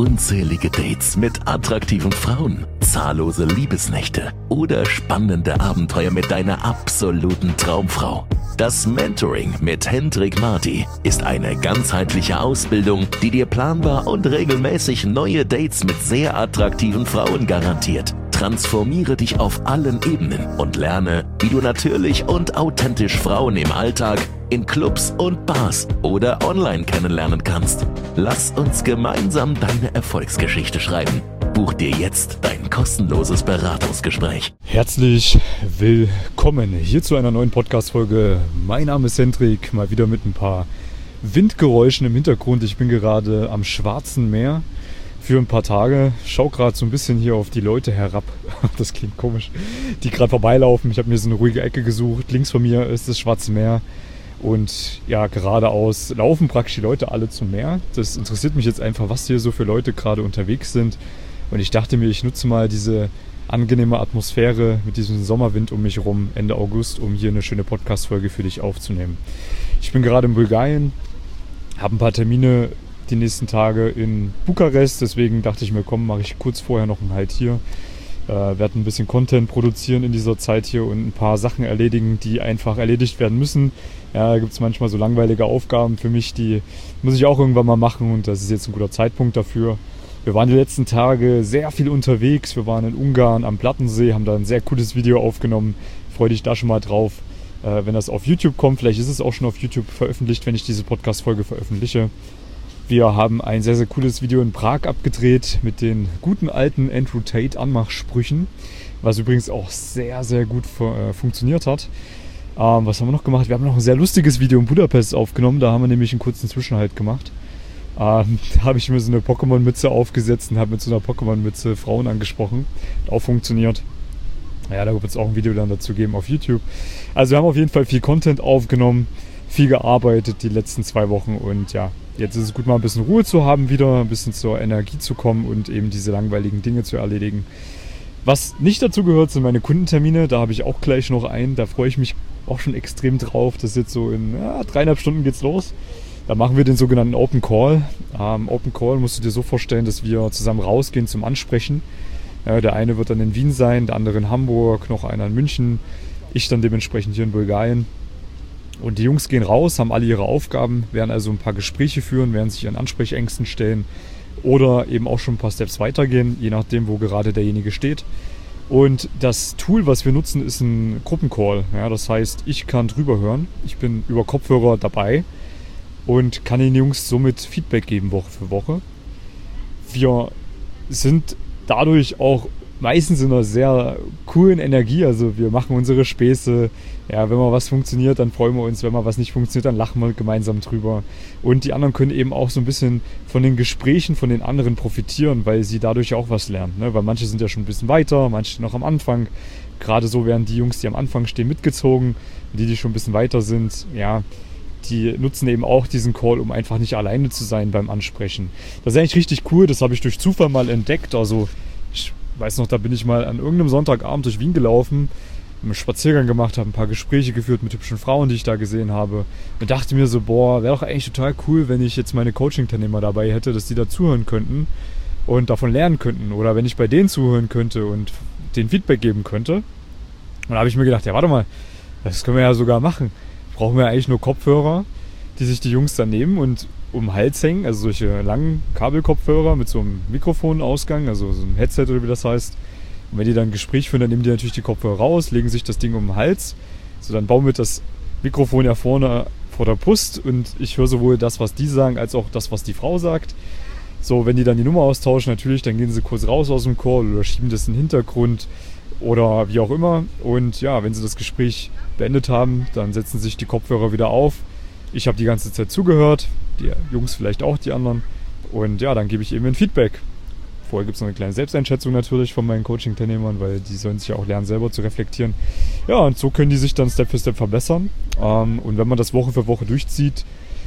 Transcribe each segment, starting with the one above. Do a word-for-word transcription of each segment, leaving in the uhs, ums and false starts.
unzählige Dates mit attraktiven Frauen, zahllose Liebesnächte oder spannende Abenteuer mit deiner absoluten Traumfrau. Das Mentoring mit Hendrik Marty ist eine ganzheitliche Ausbildung, die dir planbar und regelmäßig neue Dates mit sehr attraktiven Frauen garantiert. Transformiere dich auf allen Ebenen und lerne, wie du natürlich und authentisch Frauen im Alltag, in Clubs und Bars oder online kennenlernen kannst. Lass uns gemeinsam deine Erfolgsgeschichte schreiben. Buch dir jetzt dein kostenloses Beratungsgespräch. Herzlich willkommen hier zu einer neuen Podcast-Folge. Mein Name ist Hendrik, mal wieder mit ein paar Windgeräuschen im Hintergrund. Ich bin gerade am Schwarzen Meer für ein paar Tage. Schau gerade so ein bisschen hier auf die Leute herab. Das klingt komisch. Die gerade vorbeilaufen. Ich habe mir so eine ruhige Ecke gesucht. Links von mir ist das Schwarze Meer. Und ja, geradeaus laufen praktisch die Leute alle zum Meer. Das interessiert mich jetzt einfach, was hier so für Leute gerade unterwegs sind. Und ich dachte mir, ich nutze mal diese angenehme Atmosphäre mit diesem Sommerwind um mich herum Ende August, um hier eine schöne Podcast-Folge für dich aufzunehmen. Ich bin gerade in Bulgarien, habe ein paar Termine die nächsten Tage in Bukarest. Deswegen dachte ich mir, komm, mache ich kurz vorher noch einen Halt hier. Äh, werde ein bisschen Content produzieren in dieser Zeit hier und ein paar Sachen erledigen, die einfach erledigt werden müssen. Ja, da gibt es manchmal so langweilige Aufgaben für mich, die muss ich auch irgendwann mal machen und das ist jetzt ein guter Zeitpunkt dafür. Wir waren die letzten Tage sehr viel unterwegs. Wir waren in Ungarn am Plattensee, haben da ein sehr cooles Video aufgenommen. Freue dich da schon mal drauf, äh, wenn das auf YouTube kommt. Vielleicht ist es auch schon auf YouTube veröffentlicht, wenn ich diese Podcast-Folge veröffentliche. Wir haben ein sehr, sehr cooles Video in Prag abgedreht mit den guten alten Andrew Tate Anmachsprüchen, was übrigens auch sehr, sehr gut äh, funktioniert hat. Ähm, was haben wir noch gemacht? Wir haben noch ein sehr lustiges Video in Budapest aufgenommen. Da haben wir nämlich einen kurzen Zwischenhalt gemacht. Ähm, da habe ich mir so eine Pokémon-Mütze aufgesetzt und habe mit so einer Pokémon-Mütze Frauen angesprochen. Hat auch funktioniert. Ja, da wird es auch ein Video dann dazu geben auf YouTube. Also wir haben auf jeden Fall viel Content aufgenommen, viel gearbeitet die letzten zwei Wochen und ja, jetzt ist es gut, mal ein bisschen Ruhe zu haben wieder, ein bisschen zur Energie zu kommen und eben diese langweiligen Dinge zu erledigen. Was nicht dazu gehört, sind meine Kundentermine. Da habe ich auch gleich noch einen. Da freue ich mich auch schon extrem drauf. Das ist jetzt so in ja, dreieinhalb Stunden geht's los. Da machen wir den sogenannten Open Call. Ähm, Open Call musst du dir so vorstellen, dass wir zusammen rausgehen zum Ansprechen. Ja, der eine wird dann in Wien sein, der andere in Hamburg, noch einer in München. Ich dann dementsprechend hier in Bulgarien. Und die Jungs gehen raus, haben alle ihre Aufgaben, werden also ein paar Gespräche führen, werden sich ihren Ansprechängsten stellen oder eben auch schon ein paar Steps weitergehen, je nachdem, wo gerade derjenige steht. Und das Tool, was wir nutzen, ist ein Gruppencall. Ja, das heißt, ich kann drüber hören, ich bin über Kopfhörer dabei und kann den Jungs somit Feedback geben Woche für Woche. Wir sind dadurch auch meistens in einer sehr coolen Energie, also wir machen unsere Späße, ja, wenn mal was funktioniert, dann freuen wir uns, wenn mal was nicht funktioniert, dann lachen wir gemeinsam drüber und die anderen können eben auch so ein bisschen von den Gesprächen von den anderen profitieren, weil sie dadurch auch was lernen, ne? Weil manche sind ja schon ein bisschen weiter, manche noch am Anfang, gerade so werden die Jungs, die am Anfang stehen, mitgezogen, die, die schon ein bisschen weiter sind, ja, die nutzen eben auch diesen Call, um einfach nicht alleine zu sein beim Ansprechen. Das ist eigentlich richtig cool, das habe ich durch Zufall mal entdeckt, also ich weiß noch, da bin ich mal an irgendeinem Sonntagabend durch Wien gelaufen, einen Spaziergang gemacht, habe ein paar Gespräche geführt mit hübschen Frauen, die ich da gesehen habe und dachte mir so, boah, wäre doch eigentlich total cool, wenn ich jetzt meine Coaching-Teilnehmer dabei hätte, dass die da zuhören könnten und davon lernen könnten oder wenn ich bei denen zuhören könnte und denen Feedback geben könnte. Und da habe ich mir gedacht, ja warte mal, das können wir ja sogar machen. Brauchen wir eigentlich nur Kopfhörer, die sich die Jungs dann nehmen und um den Hals hängen, also solche langen Kabelkopfhörer mit so einem Mikrofonausgang, also so ein Headset oder wie das heißt. Und wenn die dann ein Gespräch führen, dann nehmen die natürlich die Kopfhörer raus, legen sich das Ding um den Hals. So, dann bauen wir das Mikrofon ja vorne vor der Brust und ich höre sowohl das, was die sagen, als auch das, was die Frau sagt. So, wenn die dann die Nummer austauschen, natürlich, dann gehen sie kurz raus aus dem Call oder schieben das in den Hintergrund oder wie auch immer. Und ja, wenn sie das Gespräch beendet haben, dann setzen sich die Kopfhörer wieder auf. Ich habe die ganze Zeit zugehört, die Jungs vielleicht auch, die anderen. Und ja, dann gebe ich eben ein Feedback. Vorher gibt es noch eine kleine Selbsteinschätzung natürlich von meinen Coaching-Teilnehmern, weil die sollen sich ja auch lernen, selber zu reflektieren. Ja, und so können die sich dann Step für Step verbessern. Und wenn man das Woche für Woche durchzieht,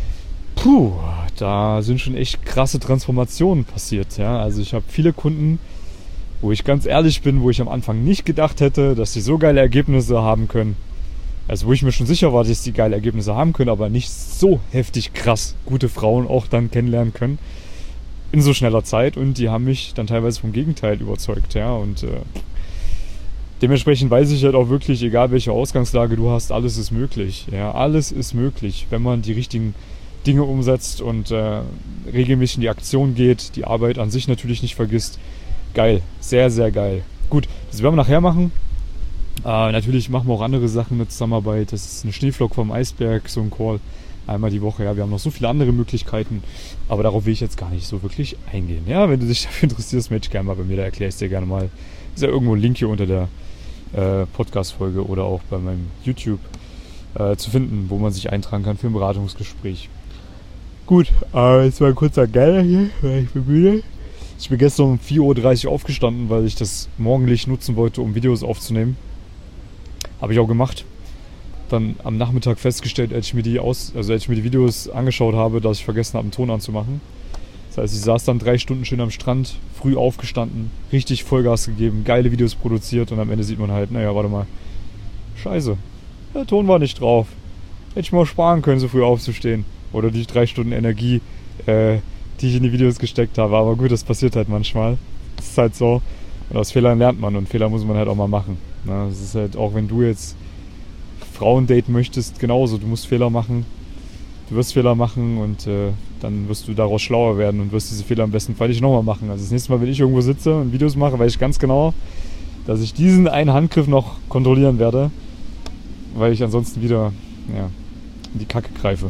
puh, da sind schon echt krasse Transformationen passiert. Ja? Also ich habe viele Kunden, wo ich ganz ehrlich bin, wo ich am Anfang nicht gedacht hätte, dass sie so geile Ergebnisse haben können. Also wo ich mir schon sicher war, dass die geile Ergebnisse haben können, aber nicht so heftig krass gute Frauen auch dann kennenlernen können. in so schneller Zeit und die haben mich dann teilweise vom Gegenteil überzeugt, ja, und äh, dementsprechend weiß ich halt auch wirklich, egal welche Ausgangslage du hast, alles ist möglich, ja, alles ist möglich, wenn man die richtigen Dinge umsetzt und äh, regelmäßig in die Aktion geht, die Arbeit an sich natürlich nicht vergisst. Geil, sehr, sehr geil. Gut, das werden wir nachher machen. Äh, natürlich machen wir auch andere Sachen mit Zusammenarbeit. Das ist eine Schneeflocke vom Eisberg, so ein Call. Einmal die Woche, ja. Wir haben noch so viele andere Möglichkeiten, aber darauf will ich jetzt gar nicht so wirklich eingehen. Ja, wenn du dich dafür interessierst, melde dich gerne mal bei mir, da erkläre ich dir gerne mal. Ist ja irgendwo ein Link hier unter der äh, Podcast-Folge oder auch bei meinem YouTube äh, zu finden, wo man sich eintragen kann für ein Beratungsgespräch. Gut, äh, jetzt mal ein kurzer Geiler hier, weil ich bin müde. Ich bin gestern um vier Uhr dreißig aufgestanden, weil ich das Morgenlicht nutzen wollte, um Videos aufzunehmen. Habe ich auch gemacht. Dann am Nachmittag festgestellt, als ich mir die aus, also als ich mir die Videos angeschaut habe, dass ich vergessen habe, einen Ton anzumachen. Das heißt, ich saß dann drei Stunden schön am Strand, früh aufgestanden, richtig Vollgas gegeben, geile Videos produziert und am Ende sieht man halt, naja, warte mal, scheiße, der Ton war nicht drauf. Hätte ich mal sparen können, so früh aufzustehen. Oder die drei Stunden Energie, äh, die ich in die Videos gesteckt habe. Aber gut, das passiert halt manchmal. Das ist halt so. Und aus Fehlern lernt man und Fehler muss man halt auch mal machen. Na, das ist halt auch, wenn du jetzt Frauen daten möchtest, genauso. Du musst Fehler machen. Du wirst Fehler machen und äh, dann wirst du daraus schlauer werden und wirst diese Fehler im besten Fall nicht nochmal machen. Also das nächste Mal, wenn ich irgendwo sitze und Videos mache, weiß ich ganz genau, dass ich diesen einen Handgriff noch kontrollieren werde, weil ich ansonsten wieder ja, in die Kacke greife.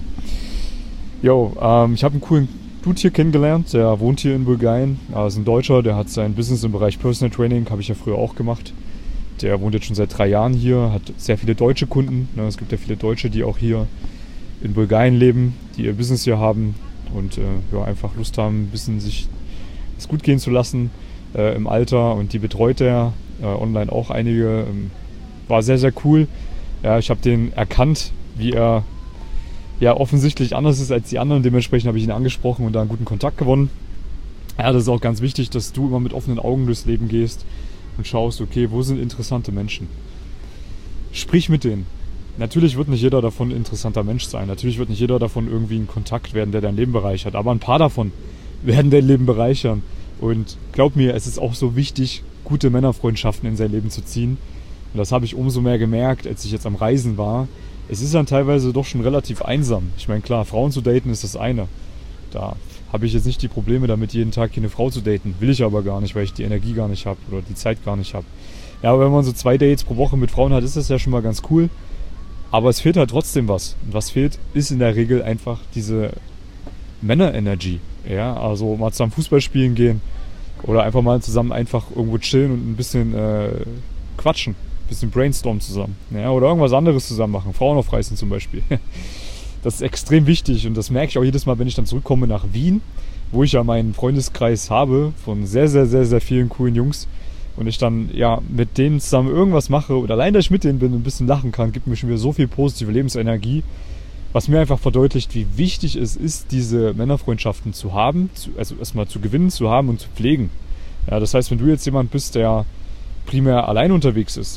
Jo, ähm, ich habe einen coolen Dude hier kennengelernt, der wohnt hier in Bulgarien. Er ist ein Deutscher, der hat sein Business im Bereich Personal Training, habe ich ja früher auch gemacht. Der wohnt jetzt schon seit drei Jahren hier, hat sehr viele deutsche Kunden. Es gibt ja viele Deutsche, die auch hier in Bulgarien leben, die ihr Business hier haben und äh, ja, einfach Lust haben, ein bisschen sich es gut gehen zu lassen äh, im Alter. Und die betreut er äh, online auch einige. Ähm, war sehr, sehr cool. Ja, ich habe den erkannt, wie er ja offensichtlich anders ist als die anderen. Dementsprechend habe ich ihn angesprochen und da einen guten Kontakt gewonnen. Ja, das ist auch ganz wichtig, dass du immer mit offenen Augen durchs Leben gehst und schaust, okay, wo sind interessante Menschen? Sprich mit denen. Natürlich wird nicht jeder davon ein interessanter Mensch sein. Natürlich wird nicht jeder davon irgendwie ein Kontakt werden, der dein Leben bereichert. Aber ein paar davon werden dein Leben bereichern. Und glaub mir, es ist auch so wichtig, gute Männerfreundschaften in sein Leben zu ziehen. Und das habe ich umso mehr gemerkt, als ich jetzt am Reisen war. Es ist dann teilweise doch schon relativ einsam. Ich meine, klar, Frauen zu daten ist das eine. Da habe ich jetzt nicht die Probleme damit, jeden Tag hier eine Frau zu daten. Will ich aber gar nicht, weil ich die Energie gar nicht habe oder die Zeit gar nicht habe. Ja, aber wenn man so zwei Dates pro Woche mit Frauen hat, ist das ja schon mal ganz cool. Aber es fehlt halt trotzdem was. Und was fehlt, ist in der Regel einfach diese Männer-Energy. Ja, also mal zusammen Fußball spielen gehen oder einfach mal zusammen einfach irgendwo chillen und ein bisschen äh, quatschen. Ein bisschen brainstormen zusammen. Ja, oder irgendwas anderes zusammen machen. Frauen aufreißen zum Beispiel. Das ist extrem wichtig und das merke ich auch jedes Mal, wenn ich dann zurückkomme nach Wien, wo ich ja meinen Freundeskreis habe von sehr, sehr, sehr, sehr vielen coolen Jungs und ich dann ja mit denen zusammen irgendwas mache oder allein, dass ich mit denen bin und ein bisschen lachen kann, gibt mir schon wieder so viel positive Lebensenergie, was mir einfach verdeutlicht, wie wichtig es ist, diese Männerfreundschaften zu haben, zu, also erstmal zu gewinnen, zu haben und zu pflegen. Ja, das heißt, wenn du jetzt jemand bist, der primär allein unterwegs ist,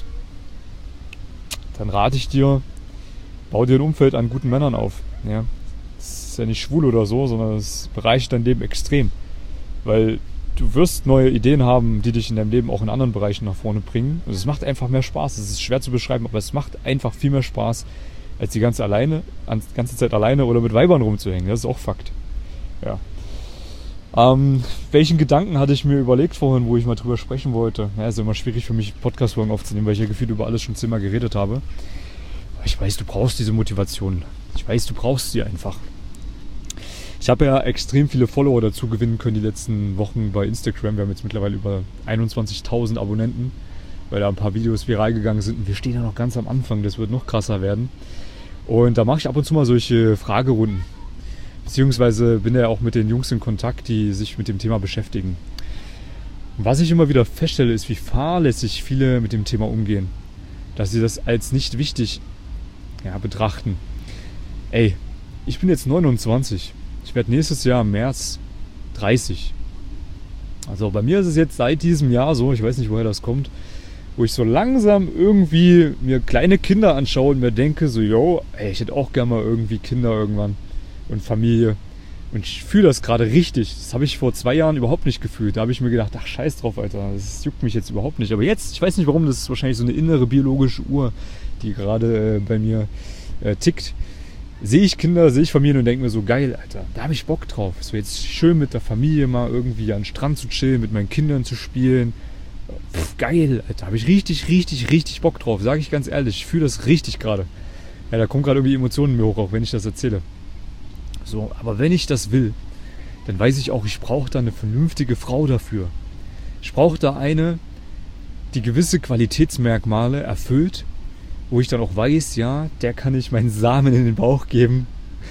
dann rate ich dir, bau dir ein Umfeld an guten Männern auf. Ja? Das ist ja nicht schwul oder so, sondern es bereichert dein Leben extrem. Weil du wirst neue Ideen haben, die dich in deinem Leben auch in anderen Bereichen nach vorne bringen. Und es macht einfach mehr Spaß. Es ist schwer zu beschreiben, aber es macht einfach viel mehr Spaß, als die ganze, alleine, die ganze Zeit alleine oder mit Weibern rumzuhängen. Das ist auch Fakt. Ja. Ähm, welchen Gedanken hatte ich mir überlegt vorhin, wo ich mal drüber sprechen wollte? Ja, ist immer schwierig für mich, Podcast-Folgen aufzunehmen, weil ich ja gefühlt über alles schon zehnmal geredet habe. Ich weiß, du brauchst diese Motivation. Ich weiß, du brauchst sie einfach. Ich habe ja extrem viele Follower dazu gewinnen können die letzten Wochen bei Instagram. Wir haben jetzt mittlerweile über einundzwanzigtausend Abonnenten, weil da ein paar Videos viral gegangen sind. Und wir stehen ja noch ganz am Anfang, das wird noch krasser werden. Und da mache ich ab und zu mal solche Fragerunden. Beziehungsweise bin ja auch mit den Jungs in Kontakt, die sich mit dem Thema beschäftigen. Und was ich immer wieder feststelle, ist, wie fahrlässig viele mit dem Thema umgehen. Dass sie das als nicht wichtig ja, betrachten. Ey, ich bin jetzt neunundzwanzig. Ich werde nächstes Jahr im März dreißig. Also bei mir ist es jetzt seit diesem Jahr so, ich weiß nicht, woher das kommt, wo ich so langsam irgendwie mir kleine Kinder anschaue und mir denke so, yo, ey, ich hätte auch gerne mal irgendwie Kinder irgendwann und Familie. Und ich fühle das gerade richtig. Das habe ich vor zwei Jahren überhaupt nicht gefühlt. Da habe ich mir gedacht, ach scheiß drauf, Alter, das juckt mich jetzt überhaupt nicht. Aber jetzt, ich weiß nicht warum, das ist wahrscheinlich so eine innere biologische Uhr, die gerade äh, bei mir äh, tickt. Sehe ich Kinder, sehe ich Familien und denke mir so, geil, Alter, da habe ich Bock drauf. So jetzt schön mit der Familie mal irgendwie an den Strand zu chillen, mit meinen Kindern zu spielen. Pff, geil, Alter, habe ich richtig, richtig, richtig Bock drauf. Sage ich ganz ehrlich, ich fühle das richtig gerade. Ja, da kommen gerade irgendwie Emotionen in mir hoch, auch wenn ich das erzähle. So, aber wenn ich das will, dann weiß ich auch, ich brauche da eine vernünftige Frau dafür. Ich brauche da eine, die gewisse Qualitätsmerkmale erfüllt, wo ich dann auch weiß, ja, der kann ich meinen Samen in den Bauch geben.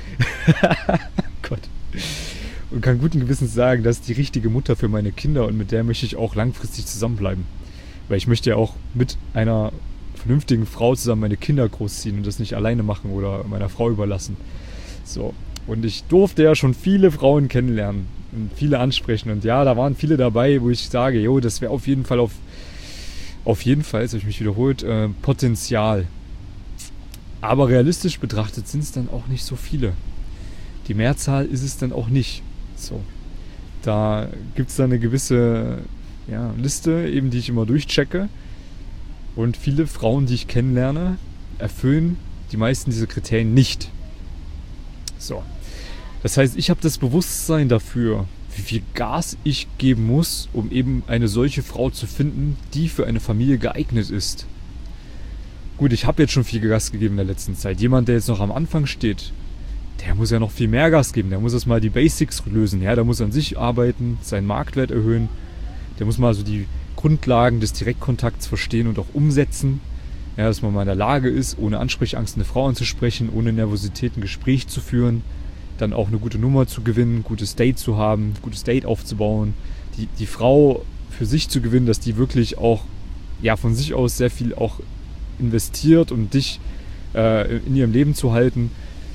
Gott. Und kann guten Gewissens sagen, das ist die richtige Mutter für meine Kinder und mit der möchte ich auch langfristig zusammenbleiben. Weil ich möchte ja auch mit einer vernünftigen Frau zusammen meine Kinder großziehen und das nicht alleine machen oder meiner Frau überlassen. So. Und ich durfte ja schon viele Frauen kennenlernen und viele ansprechen. Und ja, da waren viele dabei, wo ich sage, jo, das wäre auf jeden Fall, auf, auf jeden Fall, jetzt habe ich mich wiederholt, äh, Potenzial. Aber realistisch betrachtet sind es dann auch nicht so viele. Die Mehrzahl ist es dann auch nicht. So. Da gibt es dann eine gewisse ja, Liste, eben die ich immer durchchecke. Und viele Frauen, die ich kennenlerne, erfüllen die meisten dieser Kriterien nicht. So. Das heißt, ich habe das Bewusstsein dafür, wie viel Gas ich geben muss, um eben eine solche Frau zu finden, die für eine Familie geeignet ist. Gut, ich habe jetzt schon viel Gas gegeben in der letzten Zeit. Jemand, der jetzt noch am Anfang steht, der muss ja noch viel mehr Gas geben. Der muss erstmal die Basics lösen. Ja, der muss an sich arbeiten, seinen Marktwert erhöhen. Der muss mal so die Grundlagen des Direktkontakts verstehen und auch umsetzen. Ja, dass man mal in der Lage ist, ohne Ansprechangst eine Frau anzusprechen, ohne Nervosität ein Gespräch zu führen, dann auch eine gute Nummer zu gewinnen, ein gutes Date zu haben, ein gutes Date aufzubauen, die, die Frau für sich zu gewinnen, dass die wirklich auch ja, von sich aus sehr viel auch investiert, um dich äh, in ihrem Leben zu halten.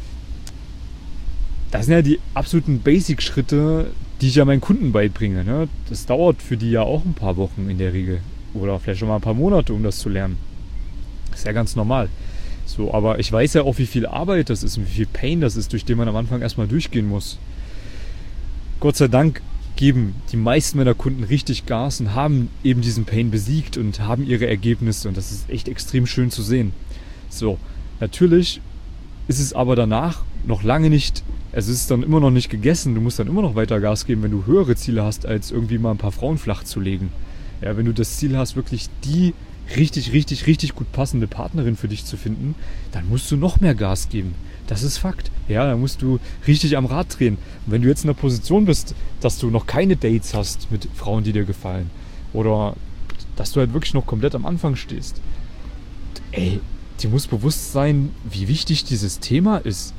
Das sind ja die absoluten Basic-Schritte, die ich ja meinen Kunden beibringe. Ne? Das dauert für die ja auch ein paar Wochen in der Regel oder vielleicht schon mal ein paar Monate, um das zu lernen. Das ist ja ganz normal. So, aber ich weiß ja auch, wie viel Arbeit das ist und wie viel Pain das ist, durch den man am Anfang erstmal durchgehen muss. Gott sei Dank geben die meisten meiner Kunden richtig Gas und haben eben diesen Pain besiegt und haben ihre Ergebnisse und das ist echt extrem schön zu sehen. So, natürlich ist es aber danach noch lange nicht, es ist dann immer noch nicht gegessen, du musst dann immer noch weiter Gas geben, wenn du höhere Ziele hast, als irgendwie mal ein paar Frauen flach zu legen. Ja, wenn du das Ziel hast, wirklich die richtig, richtig, richtig gut passende Partnerin für dich zu finden, dann musst du noch mehr Gas geben. Das ist Fakt. Ja, da musst du richtig am Rad drehen. Und wenn du jetzt in der Position bist, dass du noch keine Dates hast mit Frauen, die dir gefallen, oder dass du halt wirklich noch komplett am Anfang stehst, ey, dir muss bewusst sein, wie wichtig dieses Thema ist.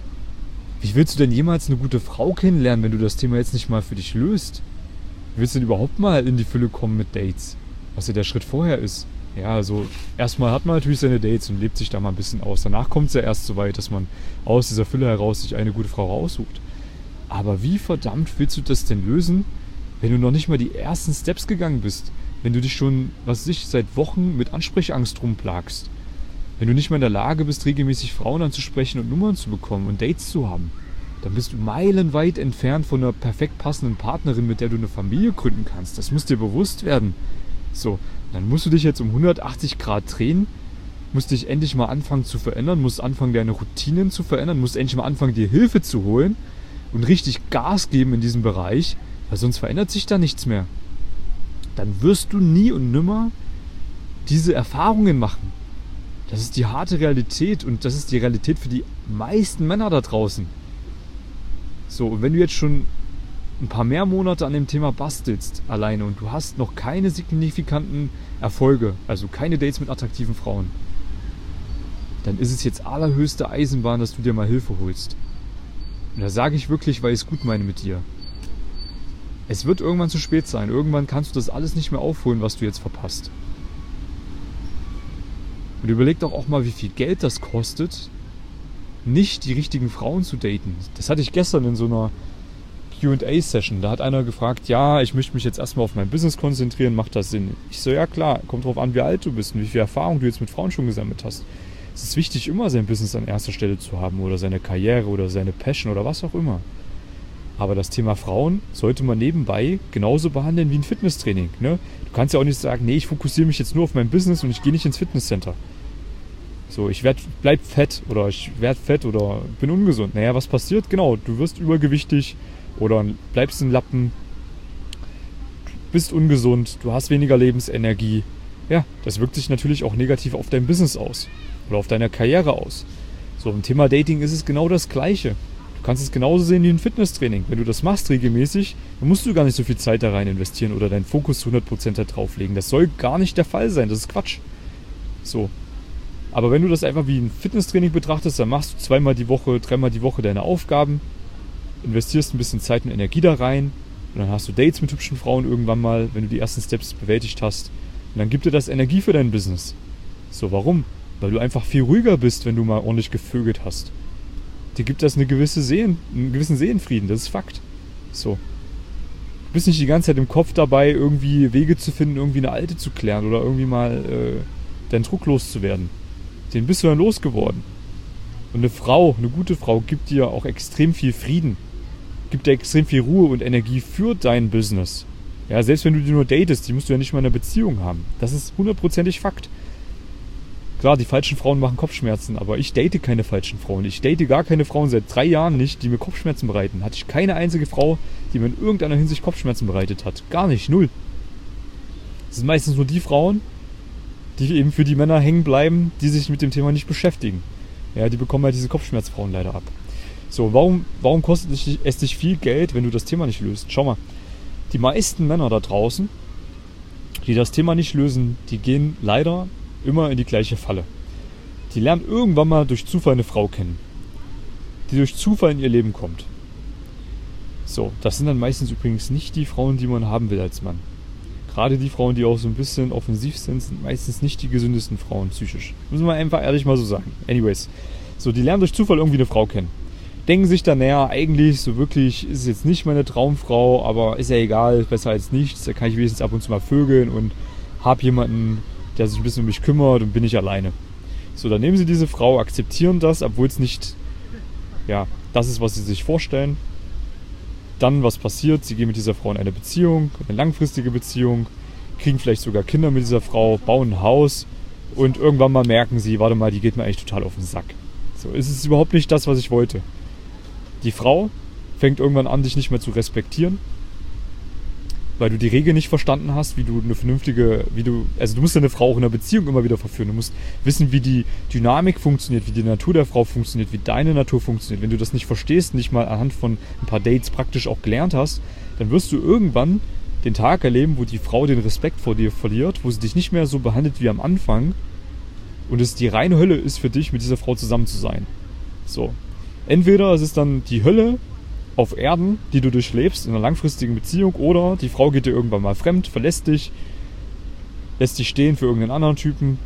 Wie willst du denn jemals eine gute Frau kennenlernen, wenn du das Thema jetzt nicht mal für dich löst? Wie willst du denn überhaupt mal in die Fülle kommen mit Dates? Was ja der Schritt vorher ist. Ja, also erstmal hat man natürlich seine Dates und lebt sich da mal ein bisschen aus. Danach kommt es ja erst so weit, dass man aus dieser Fülle heraus sich eine gute Frau raussucht. Aber wie verdammt willst du das denn lösen, wenn du noch nicht mal die ersten Steps gegangen bist? Wenn du dich schon, was weiß ich, seit Wochen mit Ansprechangst rumplagst? Wenn du nicht mal in der Lage bist, regelmäßig Frauen anzusprechen und Nummern zu bekommen und Dates zu haben, dann bist du meilenweit entfernt von einer perfekt passenden Partnerin, mit der du eine Familie gründen kannst. Das muss dir bewusst werden. So, dann musst du dich jetzt um hundertachtzig Grad drehen, musst dich endlich mal anfangen zu verändern, musst anfangen, deine Routinen zu verändern, musst endlich mal anfangen, dir Hilfe zu holen und richtig Gas geben in diesem Bereich, weil sonst verändert sich da nichts mehr. Dann wirst du nie und nimmer diese Erfahrungen machen. Das ist die harte Realität und das ist die Realität für die meisten Männer da draußen. So, und wenn du jetzt schon ein paar mehr Monate an dem Thema bastelst alleine und du hast noch keine signifikanten Erfolge, also keine Dates mit attraktiven Frauen, dann ist es jetzt allerhöchste Eisenbahn, dass du dir mal Hilfe holst. Und da sage ich wirklich, weil ich es gut meine mit dir. Es wird irgendwann zu spät sein. Irgendwann kannst du das alles nicht mehr aufholen, was du jetzt verpasst. Und überleg doch auch mal, wie viel Geld das kostet, nicht die richtigen Frauen zu daten. Das hatte ich gestern in so einer Q and A-Session. Da hat einer gefragt, ja, ich möchte mich jetzt erstmal auf mein Business konzentrieren, macht das Sinn? Ich so, ja klar, kommt drauf an, wie alt du bist und wie viel Erfahrung du jetzt mit Frauen schon gesammelt hast. Es ist wichtig, immer sein Business an erster Stelle zu haben oder seine Karriere oder seine Passion oder was auch immer. Aber das Thema Frauen sollte man nebenbei genauso behandeln wie ein Fitnesstraining. Ne? Du kannst ja auch nicht sagen, nee, ich fokussiere mich jetzt nur auf mein Business und ich gehe nicht ins Fitnesscenter. So, ich werd, bleib fett oder ich werde fett oder bin ungesund. Naja, was passiert? Genau, du wirst übergewichtig oder bleibst ein Lappen, bist ungesund, du hast weniger Lebensenergie. Ja, das wirkt sich natürlich auch negativ auf dein Business aus oder auf deine Karriere aus. So, im Thema Dating ist es genau das Gleiche. Du kannst es genauso sehen wie ein Fitnesstraining. Wenn du das machst regelmäßig, dann musst du gar nicht so viel Zeit da rein investieren oder deinen Fokus zu hundert Prozent da drauf legen. Das soll gar nicht der Fall sein, das ist Quatsch. So. Aber wenn du das einfach wie ein Fitnesstraining betrachtest, dann machst du zweimal die Woche, dreimal die Woche deine Aufgaben, investierst ein bisschen Zeit und Energie da rein und dann hast du Dates mit hübschen Frauen irgendwann mal, wenn du die ersten Steps bewältigt hast. Und dann gibt dir das Energie für dein Business. So, warum? Weil du einfach viel ruhiger bist, wenn du mal ordentlich gevögelt hast. Dir gibt das eine gewisse Seelen, einen gewissen Seelenfrieden, das ist Fakt. So. Du bist nicht die ganze Zeit im Kopf dabei, irgendwie Wege zu finden, irgendwie eine Alte zu klären oder irgendwie mal äh, deinen Druck loszuwerden. Den bist du dann losgeworden. Und eine Frau, eine gute Frau, gibt dir auch extrem viel Frieden. Gibt dir extrem viel Ruhe und Energie für dein Business. Ja, selbst wenn du die nur datest, die musst du ja nicht mal in einer Beziehung haben. Das ist hundertprozentig Fakt. Klar, die falschen Frauen machen Kopfschmerzen, aber ich date keine falschen Frauen. Ich date gar keine Frauen seit drei Jahren nicht, die mir Kopfschmerzen bereiten. Hatte ich keine einzige Frau, die mir in irgendeiner Hinsicht Kopfschmerzen bereitet hat. Gar nicht, null. Das sind meistens nur die Frauen, die eben für die Männer hängen bleiben, die sich mit dem Thema nicht beschäftigen. Ja, die bekommen halt diese Kopfschmerzfrauen leider ab. So, warum, warum kostet es dich viel Geld, wenn du das Thema nicht löst? Schau mal, die meisten Männer da draußen, die das Thema nicht lösen, die gehen leider immer in die gleiche Falle. Die lernen irgendwann mal durch Zufall eine Frau kennen, die durch Zufall in ihr Leben kommt. So, das sind dann meistens übrigens nicht die Frauen, die man haben will als Mann. Gerade die Frauen, die auch so ein bisschen offensiv sind, sind meistens nicht die gesündesten Frauen psychisch. Müssen wir einfach ehrlich mal so sagen. Anyways, so, die lernen durch Zufall irgendwie eine Frau kennen. Denken sich dann, naja, eigentlich so wirklich ist es jetzt nicht meine Traumfrau, aber ist ja egal, besser als nichts. Da kann ich wenigstens ab und zu mal vögeln und habe jemanden, der sich ein bisschen um mich kümmert und bin ich alleine. So, dann nehmen sie diese Frau, akzeptieren das, obwohl es nicht, ja, das ist, was sie sich vorstellen. Dann, was passiert? Sie gehen mit dieser Frau in eine Beziehung, eine langfristige Beziehung, kriegen vielleicht sogar Kinder mit dieser Frau, bauen ein Haus und irgendwann mal merken sie, warte mal, die geht mir eigentlich total auf den Sack. So, ist es überhaupt nicht das, was ich wollte. Die Frau fängt irgendwann an, dich nicht mehr zu respektieren, weil du die Regel nicht verstanden hast, wie du eine vernünftige, wie du, also du musst deine Frau auch in einer Beziehung immer wieder verführen. Du musst wissen, wie die Dynamik funktioniert, wie die Natur der Frau funktioniert, wie deine Natur funktioniert. Wenn du das nicht verstehst, nicht mal anhand von ein paar Dates praktisch auch gelernt hast, dann wirst du irgendwann den Tag erleben, wo die Frau den Respekt vor dir verliert, wo sie dich nicht mehr so behandelt wie am Anfang und es die reine Hölle ist für dich, mit dieser Frau zusammen zu sein. So. Entweder es ist dann die Hölle auf Erden, die du durchlebst in einer langfristigen Beziehung, oder die Frau geht dir irgendwann mal fremd, verlässt dich, lässt dich stehen für irgendeinen anderen Typen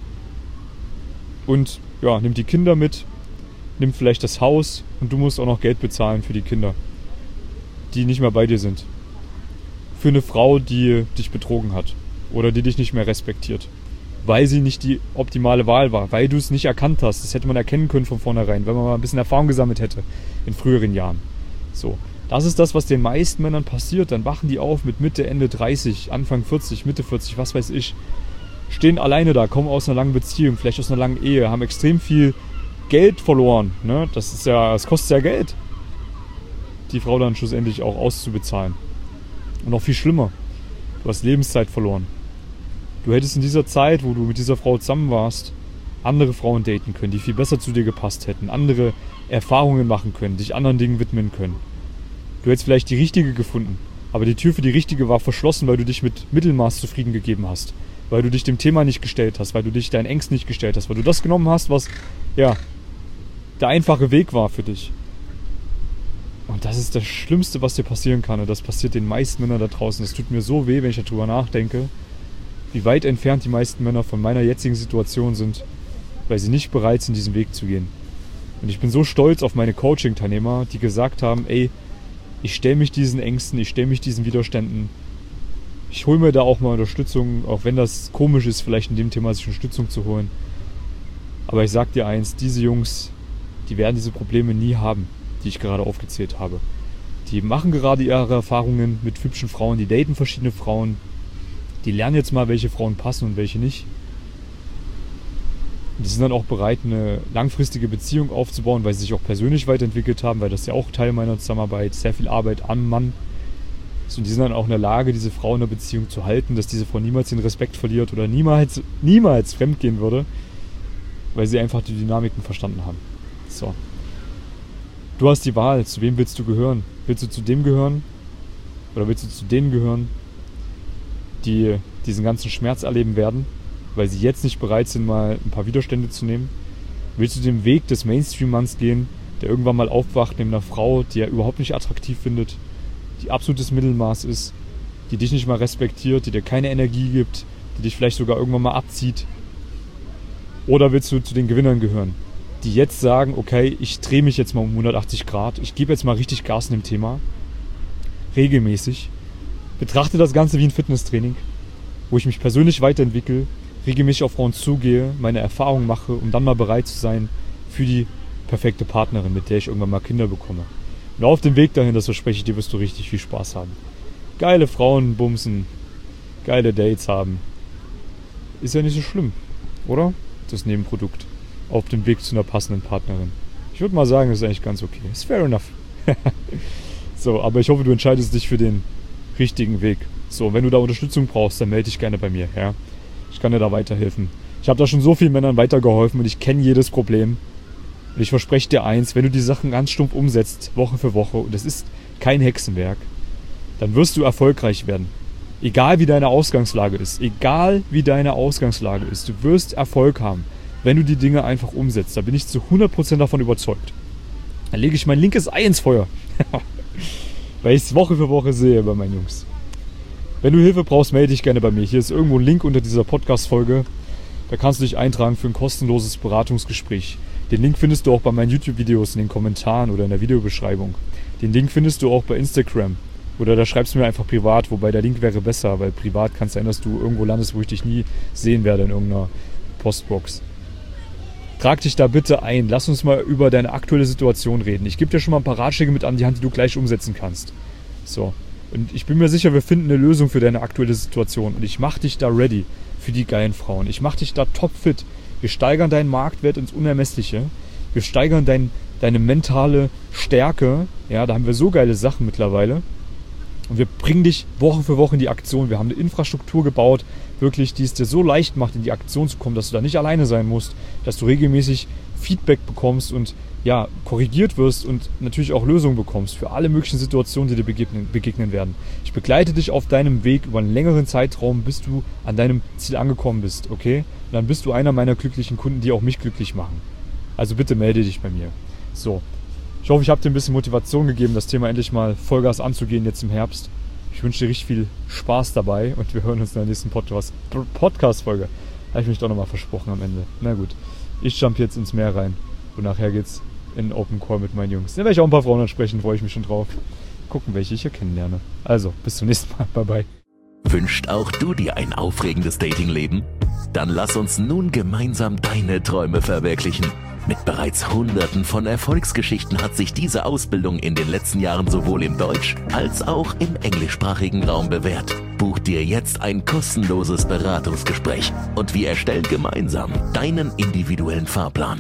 und ja, nimmt die Kinder mit, nimmt vielleicht das Haus und du musst auch noch Geld bezahlen für die Kinder, die nicht mehr bei dir sind. Für eine Frau, die dich betrogen hat oder die dich nicht mehr respektiert, weil sie nicht die optimale Wahl war, weil du es nicht erkannt hast. Das hätte man erkennen können von vornherein, wenn man mal ein bisschen Erfahrung gesammelt hätte in früheren Jahren. So, das ist das, was den meisten Männern passiert. Dann wachen die auf mit Mitte, Ende dreißig, Anfang vierzig, Mitte vierzig, was weiß ich. Stehen alleine da, kommen aus einer langen Beziehung, vielleicht aus einer langen Ehe, haben extrem viel Geld verloren. Ne? Das ist ja, das kostet ja Geld, die Frau dann schlussendlich auch auszubezahlen. Und noch viel schlimmer, du hast Lebenszeit verloren. Du hättest in dieser Zeit, wo du mit dieser Frau zusammen warst, andere Frauen daten können, die viel besser zu dir gepasst hätten, andere Erfahrungen machen können, dich anderen Dingen widmen können. Du hättest vielleicht die richtige gefunden, aber die Tür für die richtige war verschlossen, weil du dich mit Mittelmaß zufrieden gegeben hast, weil du dich dem Thema nicht gestellt hast, weil du dich deinen Ängsten nicht gestellt hast, weil du das genommen hast, was ja der einfache Weg war für dich. Und das ist das Schlimmste, was dir passieren kann, und das passiert den meisten Männern da draußen. Das tut mir so weh, wenn ich darüber nachdenke, wie weit entfernt die meisten Männer von meiner jetzigen Situation sind, weil sie nicht bereit sind, diesen Weg zu gehen. Und ich bin so stolz auf meine Coaching-Teilnehmer, die gesagt haben, ey, ich stelle mich diesen Ängsten, ich stelle mich diesen Widerständen. Ich hole mir da auch mal Unterstützung, auch wenn das komisch ist, vielleicht in dem Thema sich Unterstützung zu holen. Aber ich sag dir eins, diese Jungs, die werden diese Probleme nie haben, die ich gerade aufgezählt habe. Die machen gerade ihre Erfahrungen mit hübschen Frauen, die daten verschiedene Frauen, die lernen jetzt mal, welche Frauen passen und welche nicht. Die sind dann auch bereit, eine langfristige Beziehung aufzubauen, weil sie sich auch persönlich weiterentwickelt haben, weil das ist ja auch Teil meiner Zusammenarbeit, sehr viel Arbeit am Mann. Und die sind dann auch in der Lage, diese Frau in der Beziehung zu halten, dass diese Frau niemals den Respekt verliert oder niemals, niemals fremdgehen würde, weil sie einfach die Dynamiken verstanden haben. So. Du hast die Wahl, zu wem willst du gehören? Willst du zu dem gehören? Oder willst du zu denen gehören, die diesen ganzen Schmerz erleben werden, weil sie jetzt nicht bereit sind, mal ein paar Widerstände zu nehmen? Willst du den Weg des Mainstream-Manns gehen, der irgendwann mal aufwacht neben einer Frau, die er überhaupt nicht attraktiv findet, die absolutes Mittelmaß ist, die dich nicht mal respektiert, die dir keine Energie gibt, die dich vielleicht sogar irgendwann mal abzieht? Oder willst du zu den Gewinnern gehören, die jetzt sagen, okay, ich drehe mich jetzt mal um hundertachtzig Grad, ich gebe jetzt mal richtig Gas in dem Thema, regelmäßig, betrachte das Ganze wie ein Fitnesstraining, wo ich mich persönlich weiterentwickle, regelmäßig auf Frauen zugehe, meine Erfahrungen mache, um dann mal bereit zu sein für die perfekte Partnerin, mit der ich irgendwann mal Kinder bekomme. Und auf dem Weg dahin, das verspreche ich dir, wirst du richtig viel Spaß haben. Geile Frauen bumsen, geile Dates haben. Ist ja nicht so schlimm, oder? Das Nebenprodukt. Auf dem Weg zu einer passenden Partnerin. Ich würde mal sagen, das ist eigentlich ganz okay. Ist fair enough. So, aber ich hoffe, du entscheidest dich für den richtigen Weg. So, wenn du da Unterstützung brauchst, dann melde dich gerne bei mir. Ja? Ich kann dir da weiterhelfen. Ich habe da schon so vielen Männern weitergeholfen und ich kenne jedes Problem. Und ich verspreche dir eins, wenn du die Sachen ganz stumpf umsetzt, Woche für Woche, und es ist kein Hexenwerk, dann wirst du erfolgreich werden. Egal wie deine Ausgangslage ist, egal wie deine Ausgangslage ist, du wirst Erfolg haben, wenn du die Dinge einfach umsetzt. Da bin ich zu hundert Prozent davon überzeugt. Dann lege ich mein linkes Ei ins Feuer. Weil ich es Woche für Woche sehe bei meinen Jungs. Wenn du Hilfe brauchst, melde dich gerne bei mir. Hier ist irgendwo ein Link unter dieser Podcast-Folge. Da kannst du dich eintragen für ein kostenloses Beratungsgespräch. Den Link findest du auch bei meinen YouTube-Videos in den Kommentaren oder in der Videobeschreibung. Den Link findest du auch bei Instagram. Oder da schreibst du mir einfach privat, wobei der Link wäre besser, weil privat kann es sein, dass du irgendwo landest, wo ich dich nie sehen werde in irgendeiner Postbox. Trag dich da bitte ein. Lass uns mal über deine aktuelle Situation reden. Ich gebe dir schon mal ein paar Ratschläge mit an die Hand, die du gleich umsetzen kannst. So. Und ich bin mir sicher, wir finden eine Lösung für deine aktuelle Situation. Und ich mache dich da ready für die geilen Frauen. Ich mache dich da topfit. Wir steigern deinen Marktwert ins Unermessliche. Wir steigern dein, deine mentale Stärke. Ja, da haben wir so geile Sachen mittlerweile. Und wir bringen dich Woche für Woche in die Aktion. Wir haben eine Infrastruktur gebaut, wirklich, die es dir so leicht macht, in die Aktion zu kommen, dass du da nicht alleine sein musst, dass du regelmäßig Feedback bekommst und ja, korrigiert wirst und natürlich auch Lösungen bekommst für alle möglichen Situationen, die dir begegnen, begegnen werden. Ich begleite dich auf deinem Weg über einen längeren Zeitraum, bis du an deinem Ziel angekommen bist, okay? Und dann bist du einer meiner glücklichen Kunden, die auch mich glücklich machen. Also bitte melde dich bei mir. So, ich hoffe, ich habe dir ein bisschen Motivation gegeben, das Thema endlich mal Vollgas anzugehen jetzt im Herbst. Ich wünsche dir richtig viel Spaß dabei und wir hören uns in der nächsten Podcast- Podcast-Folge. Habe ich mich doch nochmal versprochen am Ende. Na gut, ich jump jetzt ins Meer rein und nachher geht's in Open Call mit meinen Jungs. Da werde ich auch ein paar Frauen ansprechen, freue ich mich schon drauf. Gucken, welche ich hier kennenlerne. Also, bis zum nächsten Mal. Bye bye. Wünscht auch du dir ein aufregendes Datingleben? Dann lass uns nun gemeinsam deine Träume verwirklichen. Mit bereits Hunderten von Erfolgsgeschichten hat sich diese Ausbildung in den letzten Jahren sowohl im Deutsch- als auch im englischsprachigen Raum bewährt. Buch dir jetzt ein kostenloses Beratungsgespräch und wir erstellen gemeinsam deinen individuellen Fahrplan.